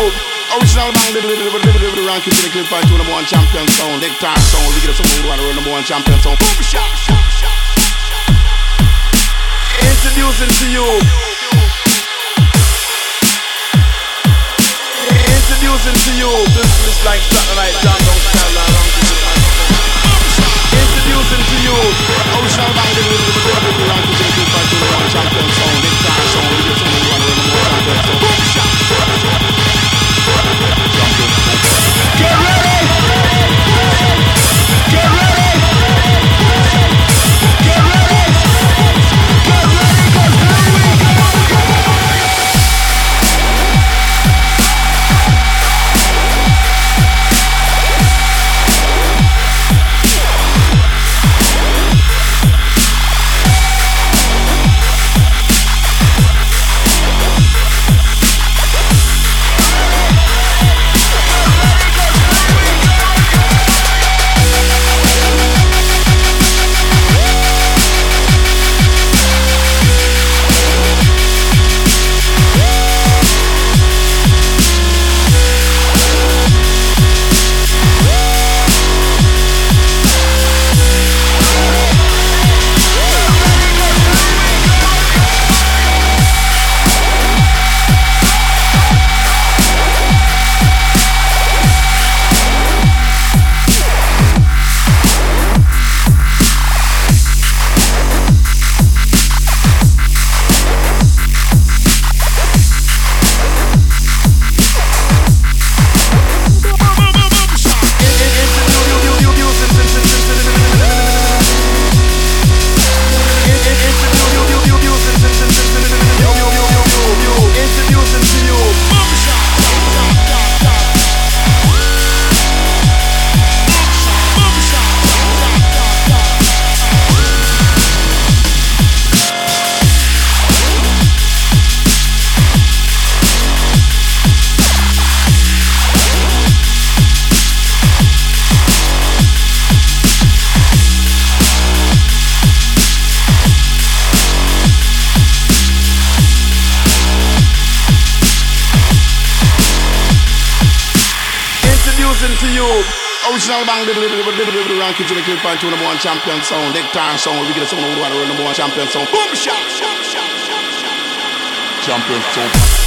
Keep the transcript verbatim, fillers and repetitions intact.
Original bang, little, little, little, little, little, ranking to the clip by two number one champion sound. Neck time sound, we get us some more number one champion sound. Boom shot. Introducing to you. Introducing to you. This is like Saturday Night John Don't Style around. Introducing to you. Original bang, little, little, little, little, little, ranking to the clip by two number one champion sound. Neck time sound, we get us some more number one champion sound. Boom shot. Get ready! Get ready! Get ready! Get ready, 'cause here we go! To you, original bang, little, little, little, little, little, ranking to the clip by two number one champion sound. Neck time sound, we get a sound of number one champion sound. Boom shot, shot, shot, shot, shot. Champion sound.